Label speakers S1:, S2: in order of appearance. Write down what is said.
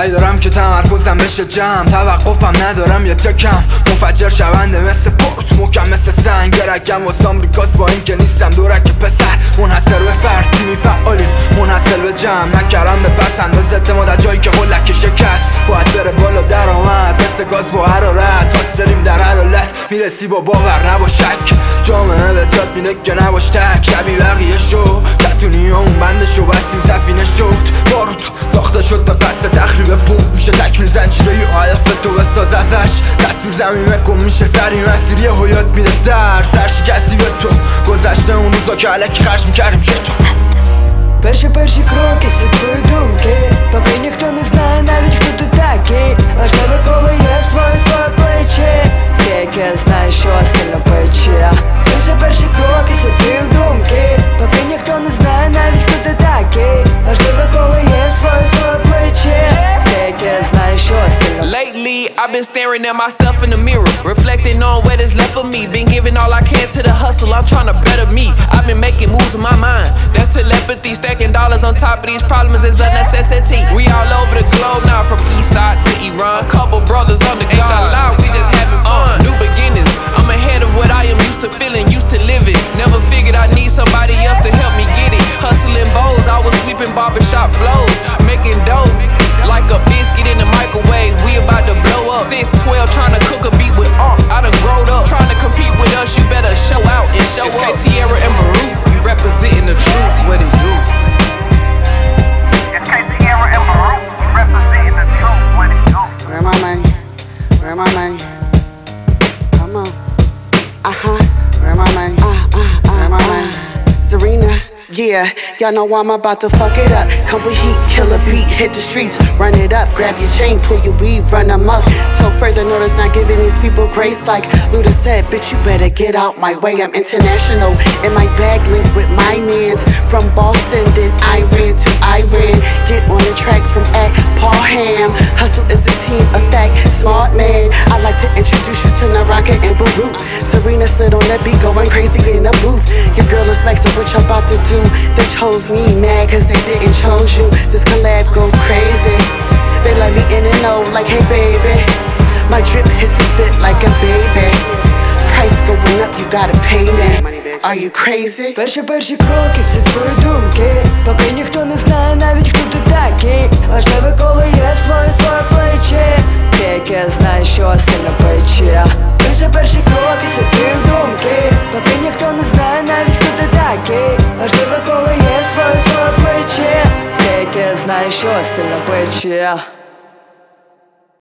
S1: سعی دارم که تمرکزم بشه جمع، توقفم ندارم یه تکم، منفجر شونده مثل پورت، محکم مثل سنگ. گرگم واسه آمریکاست با این که نیستم دورک پسر، منحصر به فرد تیمی فعالیم منحصر به جمع. نکردم به پس انداز اعتماد از جایی که قلک شکست، باید بره بالا درآمد مثل گاز با حرارت. داریم در حلالت میرسی با باور نباش شک، جامعه به تات میده که نباش تک. شبیه بقیه شو کتونی اون بنده شو بستیم سفینه شد، باروت ساخته شد به قصد تخریب بوم. میشه تکمیل زنجیره یا هدف تو بساز ازش، تصویر زمین کن میشه سری مسیر یه حیات میده در سرشکستی به تو. گذشته اون روزا که علکی خرج میکردیم شتو.
S2: Перші кроки, всі твої думки, поки ніхто не знає навіть хто ти такий. Важливо, коли є своє плече, ти яке знаєш, що сильно пече. Перші кроки, всі твої думки, поки ніхто не знає навіть хто ти такий. Важливо, коли є своє плече, ти яке знаєш, що сильно.
S3: Lately, I've been staring at myself in the mirror, reflecting on what is left of me. Been giving all I can to the hustle, I'm trying to better me. I've been making moves in my mind, that's telepathy. Stacking dollars on top of these problems is a necessity. We all over the globe now, from east side to Iran. Couple brothers on the inshallah, we just having fun. New beginnings, I'm ahead of what I am used to feeling, used to living. Never figured I'd need somebody else to help me get it. Hustling bowls, I was sweeping barbershop flows, making dough like a biscuit in the microwave. We about to blow up. Since 12, trying to cook a beat with art. I done growed up, trying to compete with us. You better show out and show up. It's K-Tierra and Baruch, we representing the truth. What it do?
S4: It's K-Tierra and Baruch, we representing the truth. What it do?
S5: Where my money? Where my money? Come on. Where my money? Where my money? Serena. Yeah, y'all know I'm about to fuck it up. Come with heat, kill a beat, hit the streets, run it up, grab your chain, pull your weave, run amok. Till further notice, not giving these people grace. Like Luda said, bitch, you better get out my way. I'm international, in my bag linked with my mans. From Boston, then I ran to Iran. Get on the track from at Paul Ham. Hustle is a team effect, smart man. I'd like to introduce you to Naraka and Baruch. Serena sit on that beat, going crazy in the booth. Your girl is back, so what you about to do? They chose me, mad cause they didn't chose you. This collab go crazy. They let me in and out like, hey baby. My drip hits and fit like a baby. Price going up, you gotta pay me. Are you crazy?
S2: Перші кроки, всі твої думки, поки ніхто не знає навіть хто ти такий. Важливо, коли є своє плече, ти яке знаєш, що сильно пече. Перші кроки, всі твої думки, поки ніхто не знає навіть хто ти такий. Важливо, коли є своє плече, ти яке знаєш, що сильно пече.